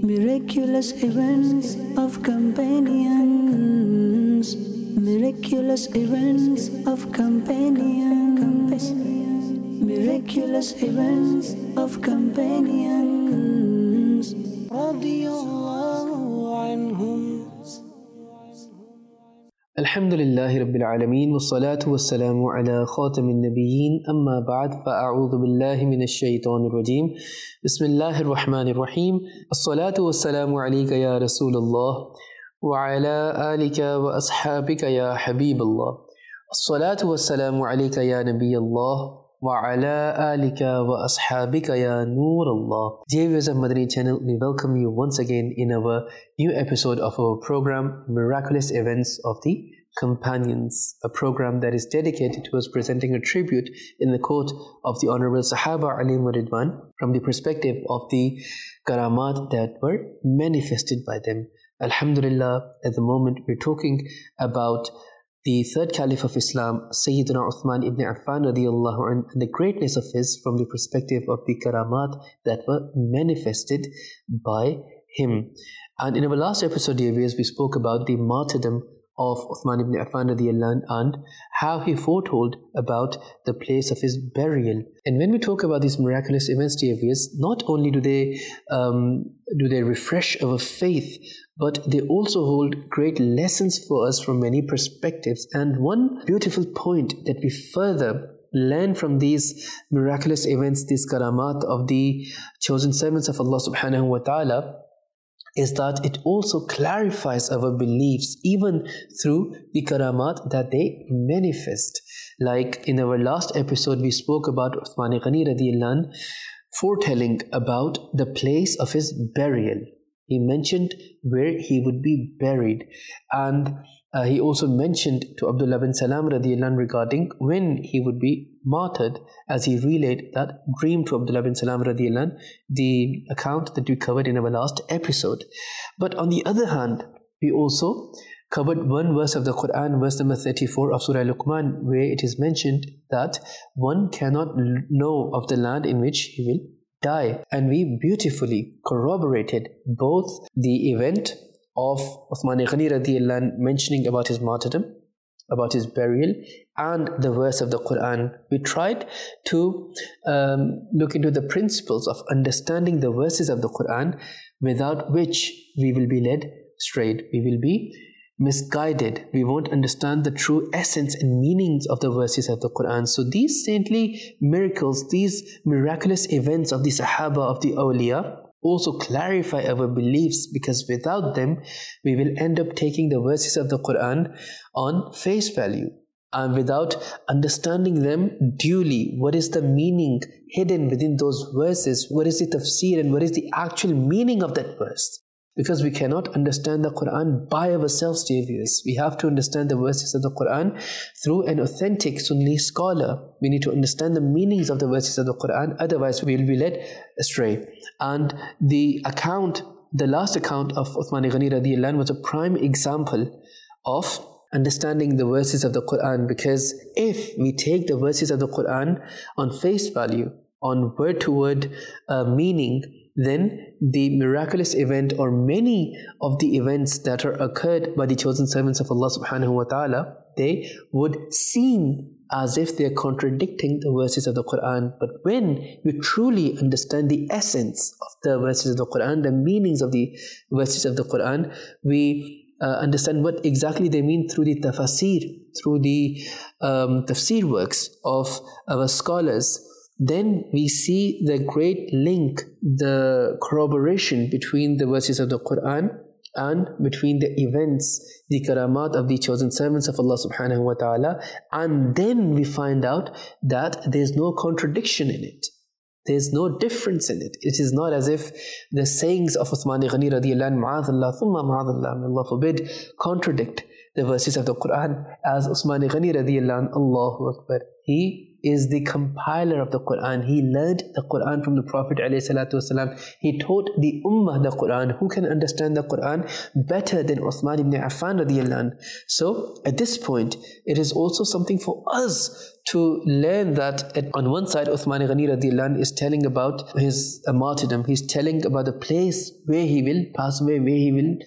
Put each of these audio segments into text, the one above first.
Miraculous events of companions, miraculous events of companions, miraculous events of companions, radiyallahu anhum. Alhamdulillahi Rabbil Alameen wassalatu wassalamu ala khatamin nabiyyin amma ba'd fa'a'udhu billahi minash shaitanir rajeem Bismillahir Rahmanir Rahim As-salatu wassalamu alayka ya Rasulullah wa ala alika wa ashabika ya Habiballah As-salatu wassalamu alayka ya Nabiyallah wa ala alika wa ashabika ya Noorallah. Dear viewers of Madani channel, we welcome you once again in our new episode of our program Miraculous Events of the Companions, a program that is dedicated towards presenting a tribute in the court of the Honorable Sahaba alayhim ridwan from the perspective of the karamat that were manifested by them. Alhamdulillah, at the moment we're talking about the third Caliph of Islam, Sayyidina Uthman ibn Affan radiyallahu anhu, and the greatness of his from the perspective of the karamat that were manifested by him. And in our last episode, dear viewers, we spoke about the martyrdom of Uthman ibn Affan radiyallahu anhu and how he foretold about the place of his burial. And when we talk about these miraculous events, dear viewers, not only do they refresh our faith, but they also hold great lessons for us from many perspectives. And one beautiful point that we further learn from these miraculous events, these karamat of the chosen servants of Allah subhanahu wa ta'ala, is that it also clarifies our beliefs even through the karamat that they manifest. Like in our last episode, we spoke about Uthman Ghani radiyallahu anhu foretelling about the place of his burial. He mentioned where he would be buried, and he also mentioned to Abdullah bin Salam radiyallahu anhu regarding when he would be martyred, as he relayed that dream to Abdullah bin Salam radiyallahu anhu, the account that we covered in our last episode. But on the other hand, we also covered one verse of the Quran, verse number 34 of Surah Luqman, where it is mentioned that one cannot know of the land in which he will die. And we beautifully corroborated both the event of Uthman Ghani radiyallahu anhu mentioning about his martyrdom, about his burial, and the verse of the Quran. We tried to look into the principles of understanding the verses of the Quran, without which we will be led astray. We will be misguided. We won't understand the true essence and meanings of the verses of the Quran. So these saintly miracles, these miraculous events of the Sahaba, of the awliya, also clarify our beliefs, because without them we will end up taking the verses of the Quran on face value, and without understanding them duly. What is the meaning hidden within those verses? What is the tafsir and what is the actual meaning of that verse? Because we cannot understand the Quran by ourselves, dear viewers. We have to understand the verses of the Quran through an authentic Sunni scholar. We need to understand the meanings of the verses of the Quran, otherwise we will be led astray. And the last account of Uthman Ghani radiyallahu anhu was a prime example of understanding the verses of the Quran, because if we take the verses of the Quran on face value, on word-to-word meaning, then the miraculous event or many of the events that are occurred by the chosen servants of Allah subhanahu wa ta'ala, they would seem as if they are contradicting the verses of the Quran. But when we truly understand the essence of the verses of the Quran, the meanings of the verses of the Quran, we understand what exactly they mean through the tafsir, through the tafsir works of our scholars. Then we see the great link, the corroboration between the verses of the Quran and between the events, the karamat of the chosen servants of Allah subhanahu wa ta'ala. And then we find out that there's no contradiction in it. There's no difference in it. It is not as if the sayings of Uthman Ghani radiyallahu anhu, ma'adallah, thumma ma'adallah, may Allah forbid, contradict the verses of the Quran. As Uthman Ghani radiyallahu anhu, Allahu Akbar, he is the compiler of the Quran. He learned the Quran from the Prophet ﷺ. He taught the Ummah the Quran. Who can understand the Quran better than Uthman ibn Affan radiallahu anh? So at this point, it is also something for us to learn that on one side, Uthman Ghani radiallahu anh is telling about his martyrdom. He's telling about the place where he will pass away, where he will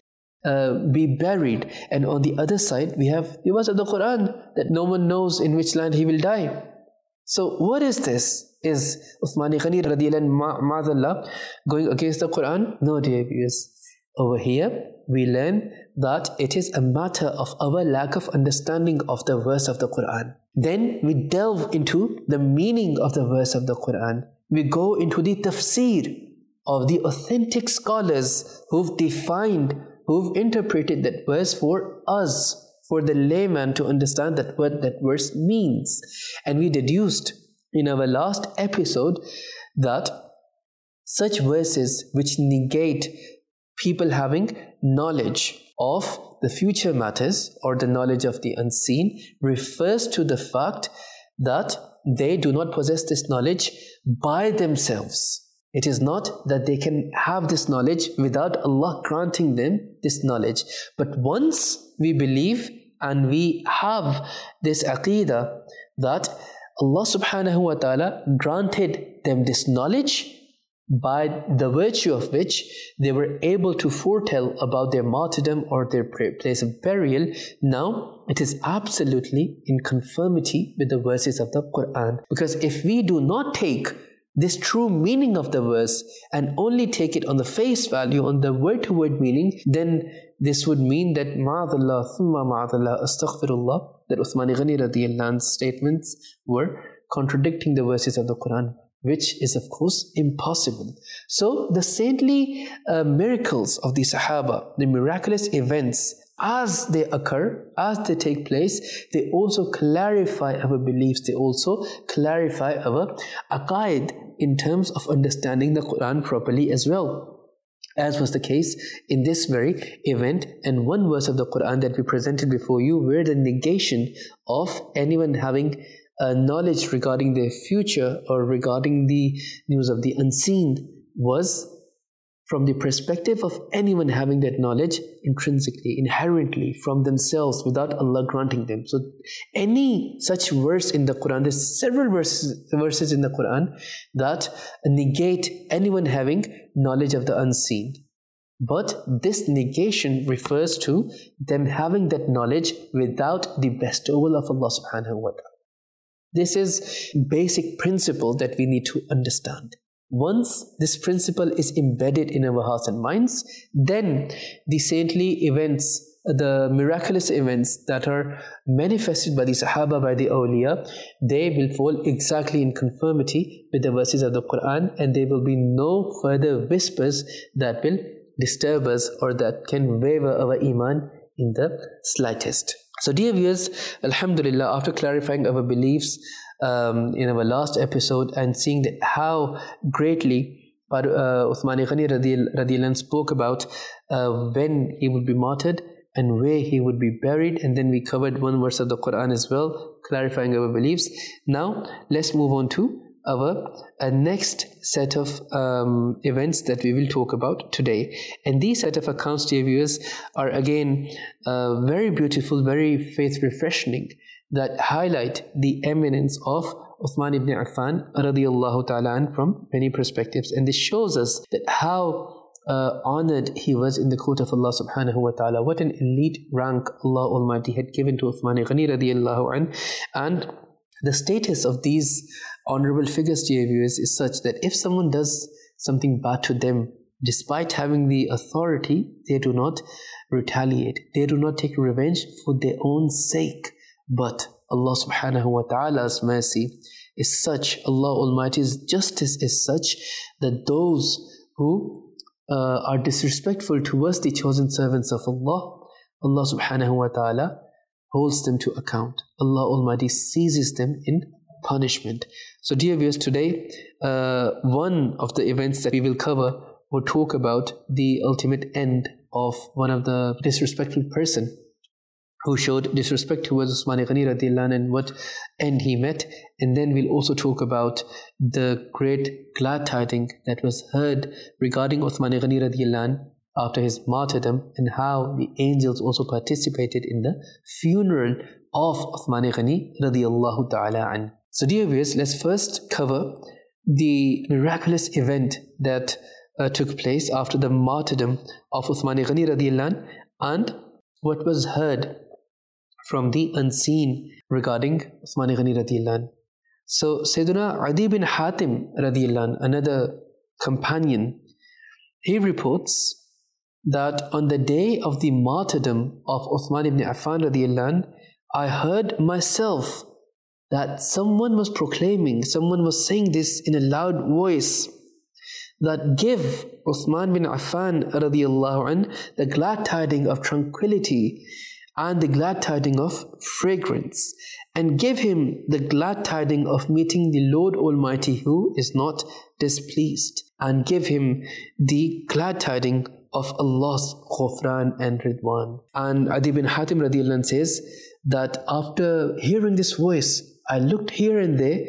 be buried. And on the other side, we have the verse of the Quran that no one knows in which land he will die. So what is this? Is Uthman Ghani radiallahu anh going against the Quran? No, dear viewers. Over here, we learn that it is a matter of our lack of understanding of the verse of the Quran. Then we delve into the meaning of the verse of the Quran. We go into the tafsir of the authentic scholars who've defined, who've interpreted that verse for us, for the layman to understand that what that verse means. And we deduced in our last episode that such verses which negate people having knowledge of the future matters or the knowledge of the unseen refers to the fact that they do not possess this knowledge by themselves. It is not that they can have this knowledge without Allah granting them this knowledge. But once we believe and we have this aqeedah that Allah subhanahu wa ta'ala granted them this knowledge, by the virtue of which they were able to foretell about their martyrdom or their place of burial, now it is absolutely in conformity with the verses of the Quran. Because if we do not take this true meaning of the verse and only take it on the face value, on the word-to-word meaning, then this would mean that ma'adallah, thumma ma'adallah, astaghfirullah, that Uthman Ghani radiallahu anhu's statements were contradicting the verses of the Quran, which is of course impossible. So the saintly miracles of the Sahaba, the miraculous events, as they occur, as they take place, they also clarify our beliefs, they also clarify our aqaid in terms of understanding the Quran properly as well, as was the case in this very event. And one verse of the Quran that we presented before you, where the negation of anyone having knowledge regarding their future or regarding the news of the unseen was from the perspective of anyone having that knowledge intrinsically, inherently from themselves without Allah granting them. So any such verse in the Quran, there's several verses in the Quran that negate anyone having knowledge of the unseen. But this negation refers to them having that knowledge without the bestowal of Allah subhanahu wa ta'ala. This is basic principle that we need to understand. Once this principle is embedded in our hearts and minds, then the saintly events, the miraculous events that are manifested by the Sahaba, by the awliya, they will fall exactly in conformity with the verses of the Quran, and there will be no further whispers that will disturb us or that can waver our iman in the slightest. So dear viewers, alhamdulillah, after clarifying our beliefs in our last episode and seeing that how greatly Uthman Ghani radiallahu anh spoke about when he would be martyred and where he would be buried, and then we covered one verse of the Quran as well, clarifying our beliefs. Now let's move on to our next set of events that we will talk about today. And these set of accounts, dear viewers, are again very beautiful, very faith refreshing, that highlight the eminence of Uthman ibn Affan radiallahu ta'ala an from many perspectives. And this shows us that how honored he was in the court of Allah subhanahu wa ta'ala. What an elite rank Allah Almighty had given to Uthman Ghani radiallahu an. And the status of these honorable figures, dear viewers, is such that if someone does something bad to them, despite having the authority, they do not retaliate. They do not take revenge for their own sake. But Allah subhanahu wa ta'ala's mercy is such, Allah Almighty's justice is such, that those who are disrespectful towards the chosen servants of Allah, Allah subhanahu wa ta'ala holds them to account. Allah Almighty seizes them in punishment. So dear viewers, today one of the events that we will cover will talk about the ultimate end of one of the disrespectful person. who showed disrespect towards Uthman Ghani radiallahu anh and what end he met. And then we'll also talk about the great glad tidings that was heard regarding Uthman Ghani radiallahu anh after his martyrdom, and how the angels also participated in the funeral of Uthman Ghani radiallahu ta'ala anh. So dear viewers, let's first cover the miraculous event that took place after the martyrdom of Uthman Ghani radiallahu anh, and what was heard from the unseen regarding Uthman Ghani radiallahu anh. So Sayyidina Adi bin Hatim radiallahu anh, another companion, he reports that on the day of the martyrdom of Uthman ibn Affan radiallahu anh, I heard myself that someone was proclaiming, someone was saying this in a loud voice, that give Uthman bin Affan radiallahu anh the glad tidings of tranquility and the glad tidings of fragrance, and give him the glad tidings of meeting the Lord Almighty who is not displeased, and give him the glad tidings of Allah's Ghufran and Ridwan. And Adi bin Hatim radiallahu anh says that after hearing this voice, I looked here and there,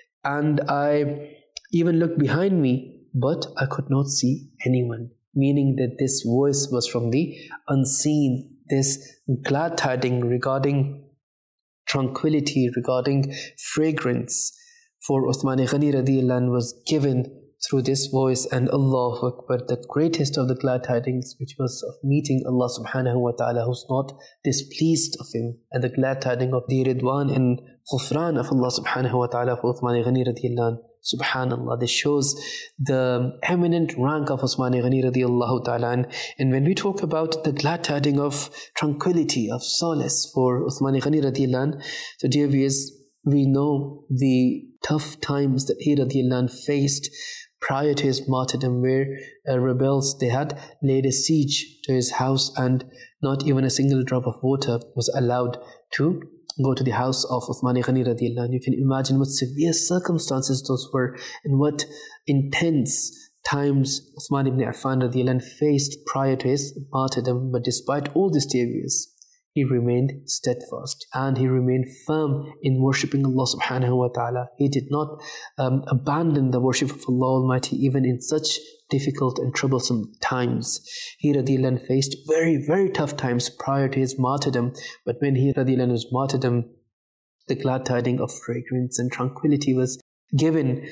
and I even looked behind me, but I could not see anyone. Meaning that this voice was from the unseen. This glad tidings regarding tranquility, regarding fragrance for Uthman Ghani radiallahu anh was given through this voice. And Allahu Akbar, the greatest of the glad tidings, which was of meeting Allah subhanahu wa ta'ala, who's not displeased of him, and the glad tidings of the Ridwan and Ghufran of Allah subhanahu wa ta'ala for Uthman Ghani radiallahu anh. Subhanallah, this shows the eminent rank of Uthman Ghani radiallahu ta'ala. And when we talk about the glad tidings of tranquility, of solace for Uthman Ghani radiallahu, so dear viewers, we know the tough times that he radiallahu faced prior to his martyrdom, where rebels, they had laid a siege to his house, and not even a single drop of water was allowed to go to the house of Uthman Ghani radiallahu anh. You can imagine what severe circumstances those were, and what intense times Uthman ibn Affan radiallahu anh faced prior to his martyrdom. But despite all these dangers, he remained steadfast, and he remained firm in worshipping Allah subhanahu wa ta'ala. He did not abandon the worship of Allah Almighty even in such difficult and troublesome times. He radiallahu anh faced very, very tough times prior to his martyrdom, but when he radiallahu anh was martyrdom, the glad tidings of fragrance and tranquility was given,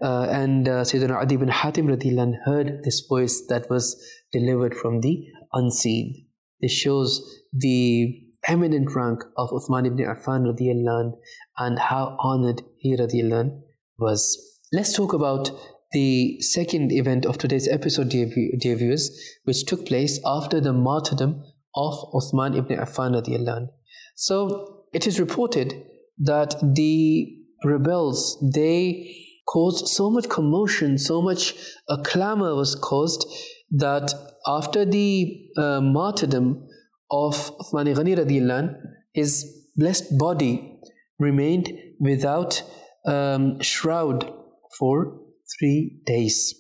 and Sayyidina Adi bin Hatim radiallahu anh heard this voice that was delivered from the unseen. This shows the eminent rank of Uthman ibn Affan radiallahu anh, and how honored he radiallahu anh was. Let's talk about the second event of today's episode, dear viewers, which took place after the martyrdom of Uthman ibn Affan radiallahu anh. So it is reported that the rebels, they caused so much commotion, so much clamor was caused, that after the martyrdom of Uthman Ghani radiallahu anh, his blessed body remained without shroud for 3 days.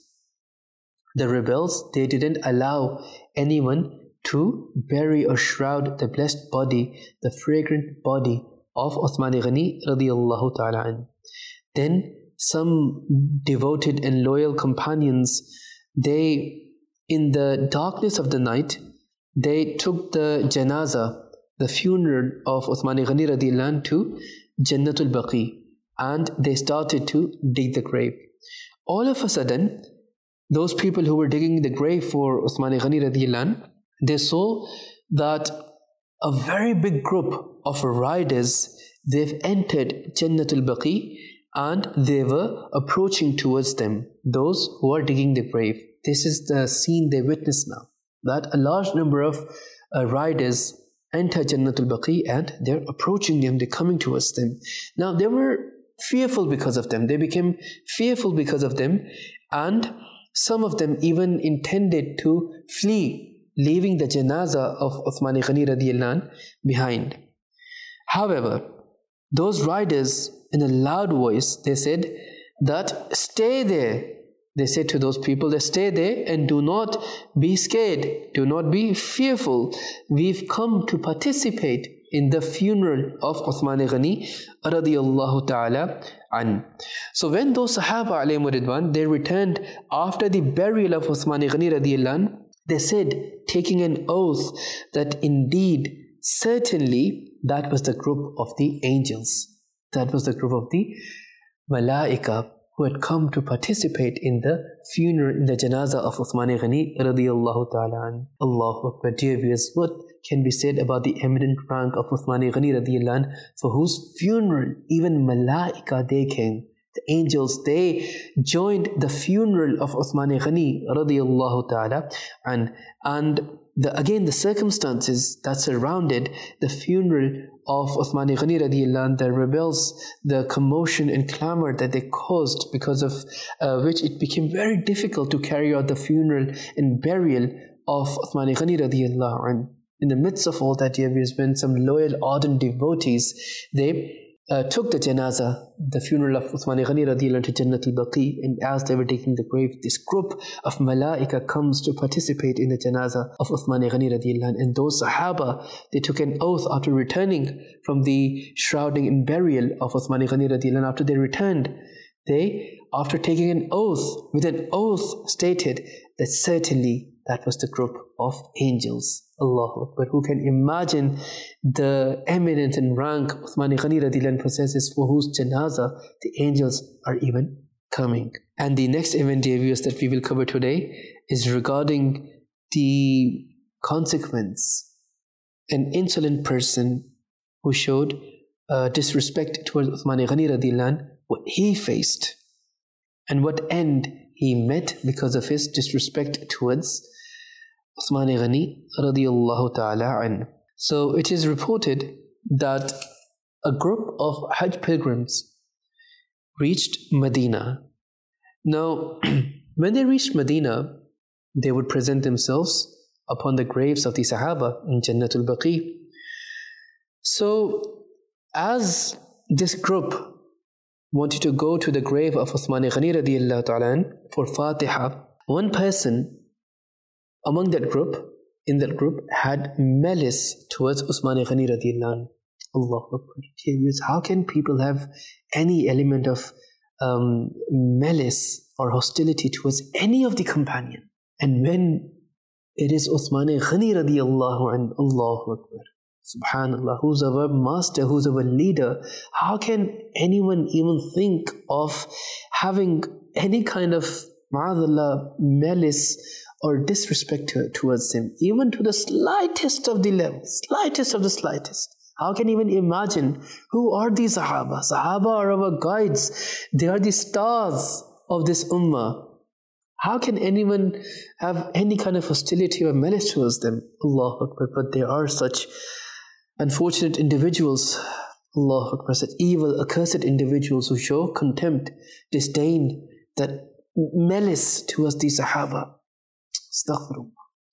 The rebels, they didn't allow anyone to bury or shroud the blessed body, the fragrant body of Uthman Ghani radiallahu ta'ala anh. Then some devoted and loyal companions, they, in the darkness of the night, they took the janaza, the funeral of Uthman Ghani radiallahu anh, to Jannatul Baqi, and they started to dig the grave. All of a sudden, those people who were digging the grave for Uthman Ghani radiallahu anh, they saw that a very big group of riders, they've entered Jannatul Baqi, and they were approaching towards them, those who are digging the grave. This is the scene they witness now, that a large number of riders enter Jannatul Baqi, and they're approaching them, they're coming towards them. Now they were fearful because of them, they became fearful because of them, and some of them even intended to flee, leaving the janaza of Uthman Ghani radiallahu anh behind. However, those riders, in a loud voice, they said that stay there. They said to those people that stay there and do not be scared, do not be fearful. We've come to participate in the funeral of Uthman Ghani radiyallahu ta'ala an. So when those Sahaba alayhim ridwan, they returned after the burial of Uthman Ghani radiyallahu an, they said, taking an oath, that indeed, certainly, that was the group of the angels. That was the group of the Malaika who had come to participate in the funeral, in the janazah of Uthman Ghani radiyallahu ta'ala an. Allahu Akbar. Dear viewers, what can be said about the eminent rank of Uthman Ghani radiyallahu an, for whose funeral even Malaika, they came. The angels, they joined the funeral of Uthman Ghani radiyallahu ta'ala and again the circumstances that surrounded the funeral of Uthman Ghani radiyallahu anh, the rebels, the commotion and clamor that they caused, because of which it became very difficult to carry out the funeral and burial of Uthman Ghani radiyallahu anh. In the midst of all that, when some loyal, ardent devotees, they took the janazah, the funeral of Uthman Ghani radiyallahu anh, to Jannatul Baqi, and as they were taking the grave, this group of Malaika comes to participate in the janazah of Uthman Ghani radiyallahu anh. And those Sahaba, they took an oath after returning from the shrouding and burial of Uthman Ghani radiyallahu anh. After they returned, they, after taking an oath, with an oath stated that certainly that was the group of angels. Allahu Akbar. Who can imagine the eminence and rank Uthman Ghani radiyallahu anh possesses, for whose janazah the angels are even coming. And the next event, dear viewers, that we will cover today is regarding the consequence. An insolent person who showed disrespect towards Uthman Ghani radiyallahu anh, what he faced and what end he met because of his disrespect towards Uthman Ghani radiyallahu ta'ala an. So it is reported that a group of Hajj pilgrims reached Medina. Now, when they reached Medina, they would present themselves upon the graves of the Sahaba in Jannatul Baqi. So, as this group wanted to go to the grave of Uthman Ghani radiyallahu ta'ala an for Fatiha, one person among that group, in that group, had malice towards Uthman Ghani radiyallahu anh. Allahu Akbar. How can people have any element of malice or hostility towards any of the companion? And when it is Uthman Ghani radiyallahu anh, Allahu Akbar. Subhanallah, who's our master, who's our leader, how can anyone even think of having any kind of ma'adallah, malice or disrespect towards him, even to the slightest of the level, slightest of the slightest? How can you even imagine who are these Sahaba? Sahaba are our guides. They are the stars of this ummah. How can anyone have any kind of hostility or malice towards them? Allahu Akbar. But there are such unfortunate individuals, Allahu Akbar, such evil, accursed individuals who show contempt, disdain, that malice towards the Sahaba. Astaghfirullah.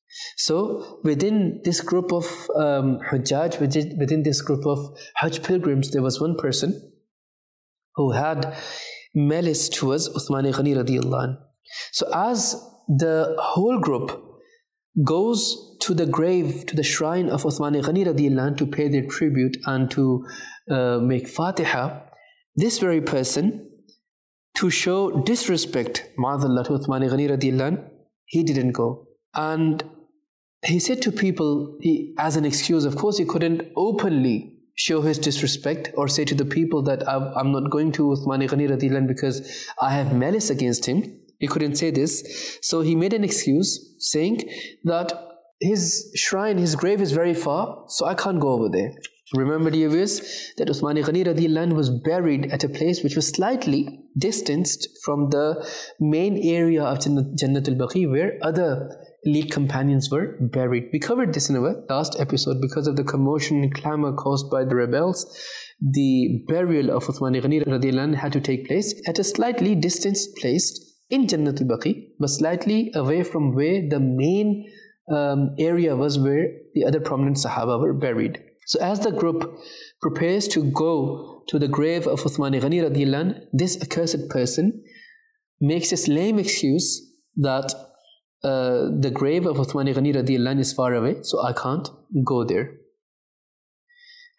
So within this group of Hujjaj, within this group of Hajj pilgrims, there was one person who had malice towards Uthman Ghani radiyallahu anh. So as the whole group goes to the grave, to the shrine of Uthman Ghani radiyallahu anh to pay their tribute and to make Fatiha, this very person, to show disrespect, ma'adallah, to Uthman Ghani radiyallahu anh, he didn't go. And he said to people, as an excuse, of course he couldn't openly show his disrespect or say to the people that I'm not going to Uthman Ghani radiyallahu anh because I have malice against him. He couldn't say this. So he made an excuse saying that his shrine, his grave is very far, so I can't go over there. Remember, dear viewers, that Uthman Ghani radiyallahu anh was buried at a place which was slightly distanced from the main area of Jannatul Baqi, where other elite companions were buried. We covered this in our last episode. Because of the commotion and clamor caused by the rebels, the burial of Uthman Ghani radiyallahu anh had to take place at a slightly distanced place in Jannatul Baqi, but slightly away from where the main area was, where the other prominent Sahaba were buried. So as the group prepares to go to the grave of Uthman Ghani radiyallahu anh, this accursed person makes this lame excuse that the grave of Uthman Ghani radiyallahu anh is far away, so I can't go there.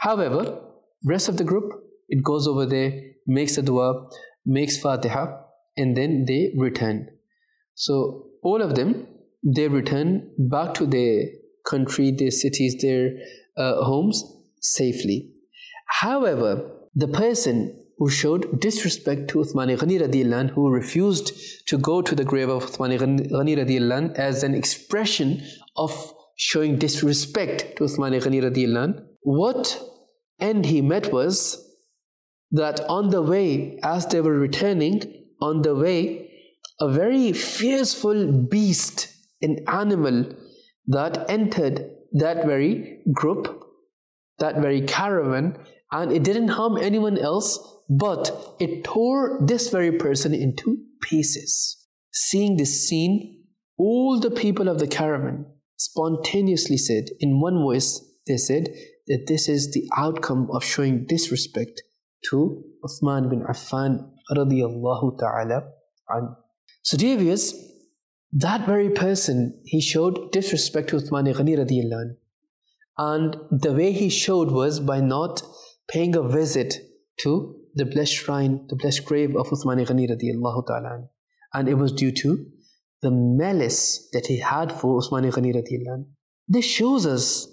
However, rest of the group, it goes over there, makes the dua, makes Fatiha, and then they return. So all of them, they return back to their country, their cities, their homes safely. However, the person who showed disrespect to Uthman Ghani radiallahu anhu, who refused to go to the grave of Uthman Ghani radiallahu anhu as an expression of showing disrespect to Uthman Ghani radiallahu anhu, what end he met was that on the way, as they were returning, on the way, a very fearful beast, an animal that entered that very group, that very caravan, and it didn't harm anyone else, but it tore this very person into pieces. Seeing this scene, all the people of the caravan spontaneously said, in one voice, they said that this is the outcome of showing disrespect to Uthman bin Affan radiyallahu ta'ala anhu. So dear viewers, that very person, he showed disrespect to Uthman Ghani radiyallahu anhu. And the way he showed was by not paying a visit to the blessed shrine, the blessed grave of Uthman Ghani radiyallahu ta'ala anhu. And it was due to the malice that he had for Uthman Ghani radiyallahu anhu. This shows us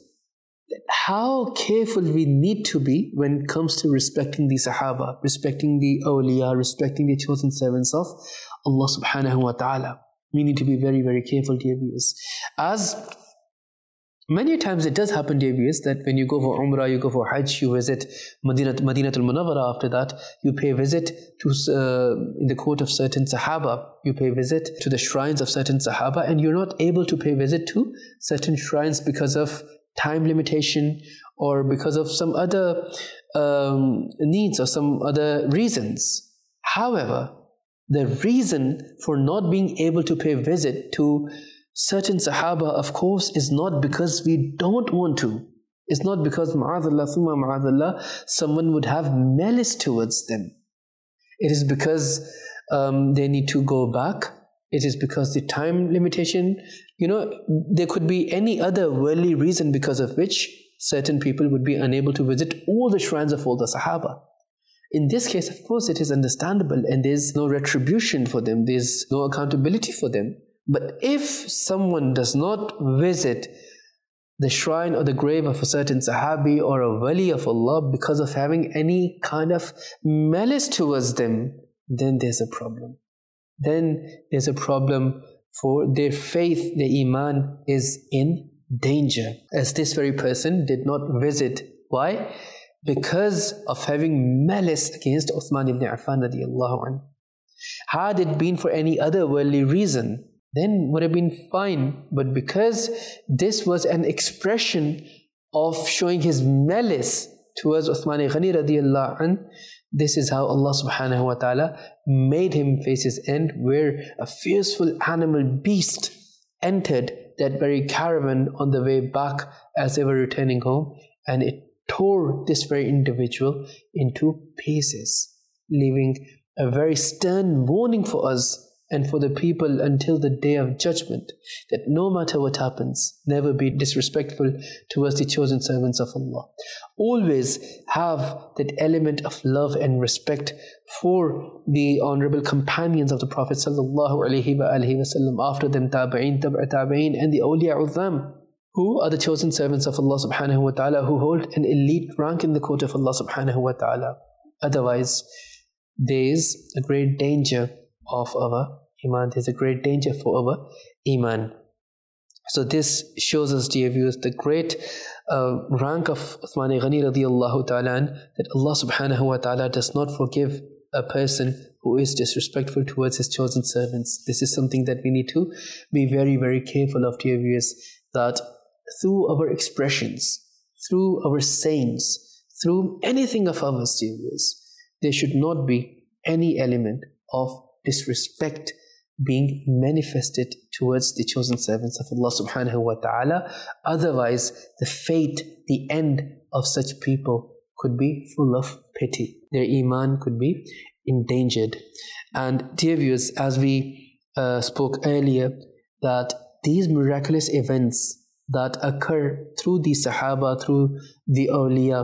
how careful we need to be when it comes to respecting the Sahaba, respecting the awliya, respecting the chosen servants of Allah subhanahu wa ta'ala. We need to be very, very careful, dear viewers. As many times it does happen, dear viewers, that when you go for Umrah, you go for Hajj, you visit Madinatul Munawwara. After that, you pay a visit to in the court of certain Sahaba. You pay a visit to the shrines of certain Sahaba, and you're not able to pay a visit to certain shrines because of time limitation or because of some other needs or some other reasons. However, the reason for not being able to pay a visit to certain Sahaba, of course, is not because we don't want to. It's not because ma'adallah, thumma ma'adallah, someone would have malice towards them. It is because they need to go back. It is because the time limitation. There could be any other worldly reason because of which certain people would be unable to visit all the shrines of all the Sahaba. In this case, of course, it is understandable and there's no retribution for them. There's no accountability for them. But if someone does not visit the shrine or the grave of a certain Sahabi or a wali of Allah because of having any kind of malice towards them, then there's a problem. Then there's a problem for their faith, their iman is in danger. As this very person did not visit. Why? Because of having malice against Uthman ibn Affan radiyallahu anhu. Had it been for any other worldly reason, then would have been fine. But because this was an expression of showing his malice towards Uthman Ghani radiyallahu anhu, this is how Allah subhanahu wa ta'ala made him face his end, where a fearful animal beast entered that very caravan on the way back as they were returning home, and it tore this very individual into pieces, leaving a very stern warning for us and for the people until the day of judgment, that no matter what happens, never be disrespectful towards the chosen servants of Allah. Always have that element of love and respect for the honorable companions of the Prophet sallallahu alaihi wasallam, after them tabi'in, tabi'in, and the awliya udham, who are the chosen servants of Allah subhanahu wa ta'ala, who hold an elite rank in the court of Allah subhanahu wa ta'ala. Otherwise, there is a great danger of our iman. There's a great danger for our iman. So this shows us, dear viewers, the great rank of Uthman Ghani radiyallahu ta'ala, that Allah subhanahu wa ta'ala does not forgive a person who is disrespectful towards his chosen servants. This is something that we need to be very, very careful of, dear viewers, that through our expressions, through our sayings, through anything of ours, dear viewers, there should not be any element of disrespect being manifested towards the chosen servants of Allah subhanahu wa ta'ala. Otherwise, the fate, the end of such people could be full of pity. Their iman could be endangered. And dear viewers, as we spoke earlier, that these miraculous events that occur through the Sahaba, through the awliya,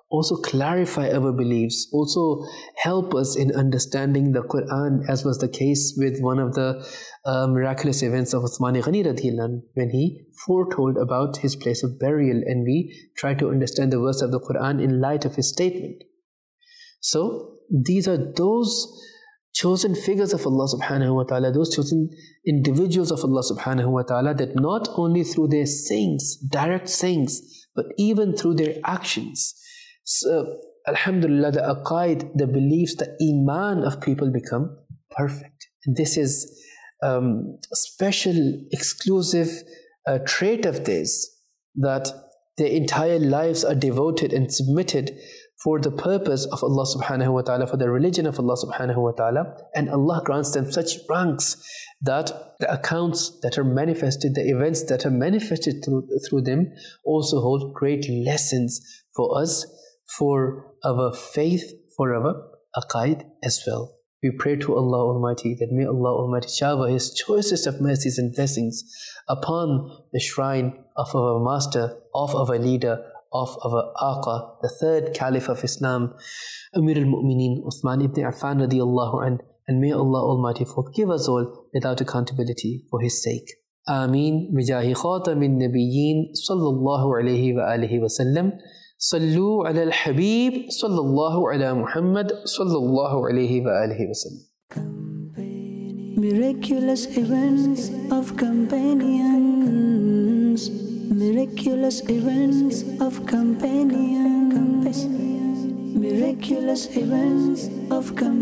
also clarify our beliefs, also help us in understanding the Quran, as was the case with one of the miraculous events of Uthman Ghani radhiyallahu anhu, when he foretold about his place of burial, and we try to understand the verse of the Quran in light of his statement. So these are those chosen figures of Allah subhanahu wa ta'ala, those chosen individuals of Allah subhanahu wa ta'ala, that not only through their sayings, direct sayings, but even through their actions, so, alhamdulillah, the aqaid, the beliefs, the iman of people become perfect. And this is a special, exclusive trait of this, that their entire lives are devoted and submitted for the purpose of Allah subhanahu wa ta'ala, for the religion of Allah subhanahu wa ta'ala, and Allah grants them such ranks that the accounts that are manifested, the events that are manifested through them, also hold great lessons for us, for our faith, for our aqaid as well. We pray to Allah Almighty that may Allah Almighty shower His choicest of mercies and blessings upon the shrine of our master, of our leader, of our Aqa, the third Caliph of Islam, Amir al-Mu'mineen Uthman ibn Affan radiyallahu anhu, and may Allah Almighty forgive us all without accountability for His sake. Ameen. Bijahi khatamin nabiyyin sallallahu alayhi wa alihi wa sallam. Sallu ala al-Habib sallallahu ala Muhammad sallallahu alayhi wa alihi wa sallam. Miraculous events of companions. Miraculous events of companions. Miraculous events of companions.